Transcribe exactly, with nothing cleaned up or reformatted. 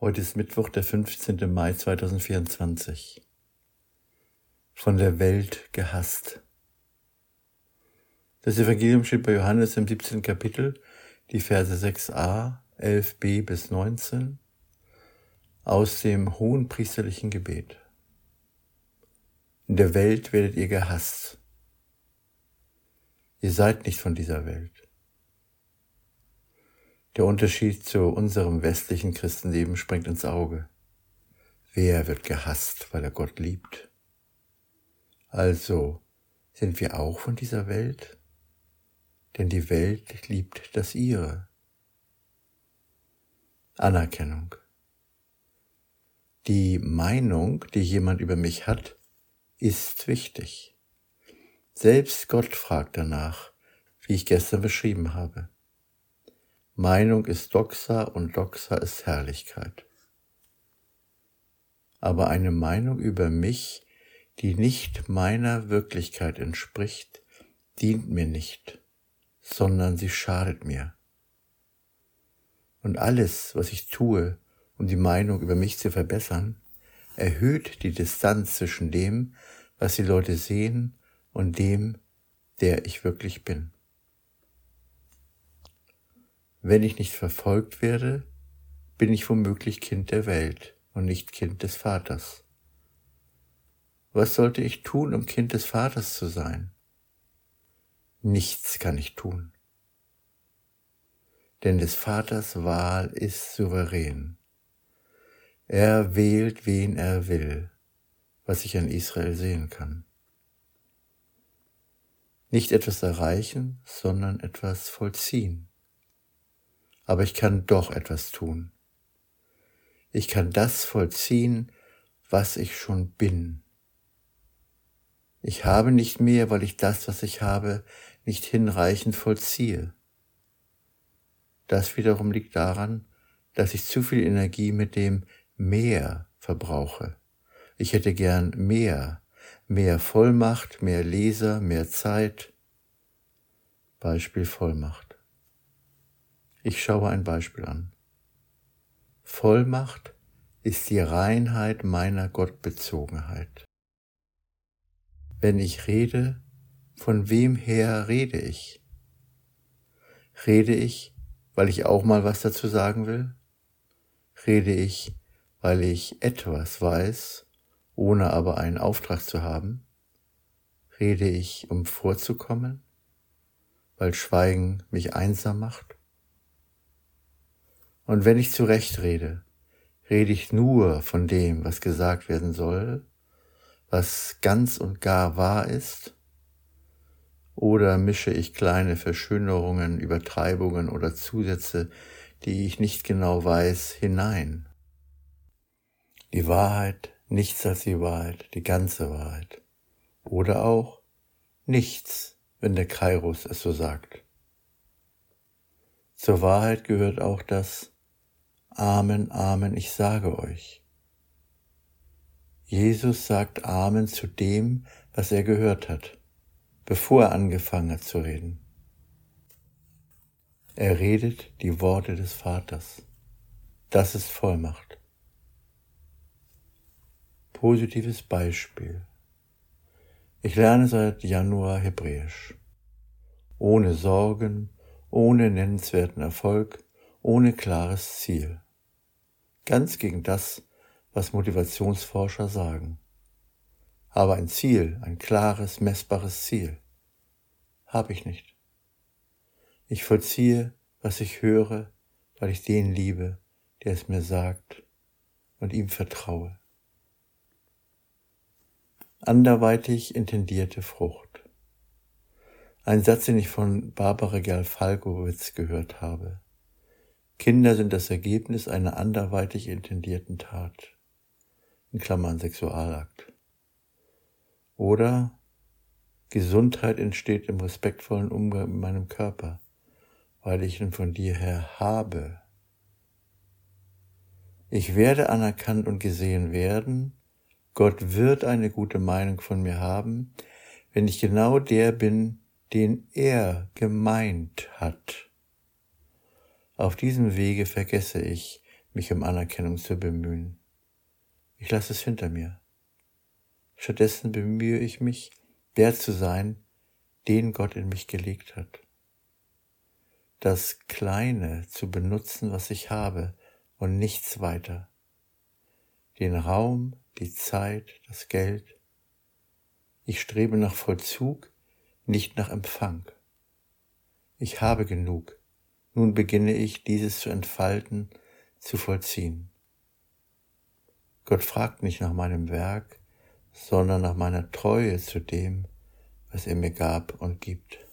Heute ist Mittwoch, der fünfzehnten Mai zweitausendvierundzwanzig. Von der Welt gehasst. Das Evangelium steht bei Johannes im siebzehnten Kapitel, die Verse sechs a, elf b bis neunzehn, aus dem hohenpriesterlichen Gebet. In der Welt werdet ihr gehasst. Ihr seid nicht von dieser Welt. Der Unterschied zu unserem westlichen Christenleben springt ins Auge. Wer wird gehasst, weil er Gott liebt? Also, sind wir auch von dieser Welt? Denn die Welt liebt das ihre. Anerkennung. Die Meinung, die jemand über mich hat, ist wichtig. Selbst Gott fragt danach, wie ich gestern beschrieben habe. Meinung ist Doxa und Doxa ist Herrlichkeit. Aber eine Meinung über mich, die nicht meiner Wirklichkeit entspricht, dient mir nicht, sondern sie schadet mir. Und alles, was ich tue, um die Meinung über mich zu verbessern, erhöht die Distanz zwischen dem, was die Leute sehen, und dem, der ich wirklich bin. Wenn ich nicht verfolgt werde, bin ich womöglich Kind der Welt und nicht Kind des Vaters. Was sollte ich tun, um Kind des Vaters zu sein? Nichts kann ich tun. Denn des Vaters Wahl ist souverän. Er wählt, wen er will, was ich an Israel sehen kann. Nicht etwas erreichen, sondern etwas vollziehen. Aber ich kann doch etwas tun. Ich kann das vollziehen, was ich schon bin. Ich habe nicht mehr, weil ich das, was ich habe, nicht hinreichend vollziehe. Das wiederum liegt daran, dass ich zu viel Energie mit dem mehr verbrauche. Ich hätte gern mehr, mehr Vollmacht, mehr Leser, mehr Zeit. Beispiel Vollmacht. Ich schaue ein Beispiel an. Vollmacht ist die Reinheit meiner Gottbezogenheit. Wenn ich rede, von wem her rede ich? Rede ich, weil ich auch mal was dazu sagen will? Rede ich, weil ich etwas weiß, ohne aber einen Auftrag zu haben? Rede ich, um vorzukommen, weil Schweigen mich einsam macht? Und wenn ich zurecht rede, rede ich nur von dem, was gesagt werden soll, was ganz und gar wahr ist, oder mische ich kleine Verschönerungen, Übertreibungen oder Zusätze, die ich nicht genau weiß, hinein? Die Wahrheit, nichts als die Wahrheit, die ganze Wahrheit. Oder auch nichts, wenn der Kairos es so sagt. Zur Wahrheit gehört auch das Amen, Amen, ich sage euch. Jesus sagt Amen zu dem, was er gehört hat, bevor er angefangen hat zu reden. Er redet die Worte des Vaters. Das ist Vollmacht. Positives Beispiel. Ich lerne seit Januar Hebräisch. Ohne Sorgen, ohne nennenswerten Erfolg, ohne klares Ziel. Ganz gegen das, was Motivationsforscher sagen. Aber ein Ziel, ein klares, messbares Ziel, habe ich nicht. Ich vollziehe, was ich höre, weil ich den liebe, der es mir sagt und ihm vertraue. Anderweitig intendierte Frucht. Ein Satz, den ich von Barbara Gerl-Falkowitz gehört habe. Kinder sind das Ergebnis einer anderweitig intendierten Tat, in Klammern Sexualakt. Oder Gesundheit entsteht im respektvollen Umgang mit meinem Körper, weil ich ihn von dir her habe. Ich werde anerkannt und gesehen werden, Gott wird eine gute Meinung von mir haben, wenn ich genau der bin, den er gemeint hat. Auf diesem Wege vergesse ich, mich um Anerkennung zu bemühen. Ich lasse es hinter mir. Stattdessen bemühe ich mich, der zu sein, den Gott in mich gelegt hat. Das Kleine zu benutzen, was ich habe, und nichts weiter. Den Raum, die Zeit, das Geld. Ich strebe nach Vollzug, nicht nach Empfang. Ich habe genug. Nun beginne ich, dieses zu entfalten, zu vollziehen. Gott fragt nicht nach meinem Werk, sondern nach meiner Treue zu dem, was er mir gab und gibt.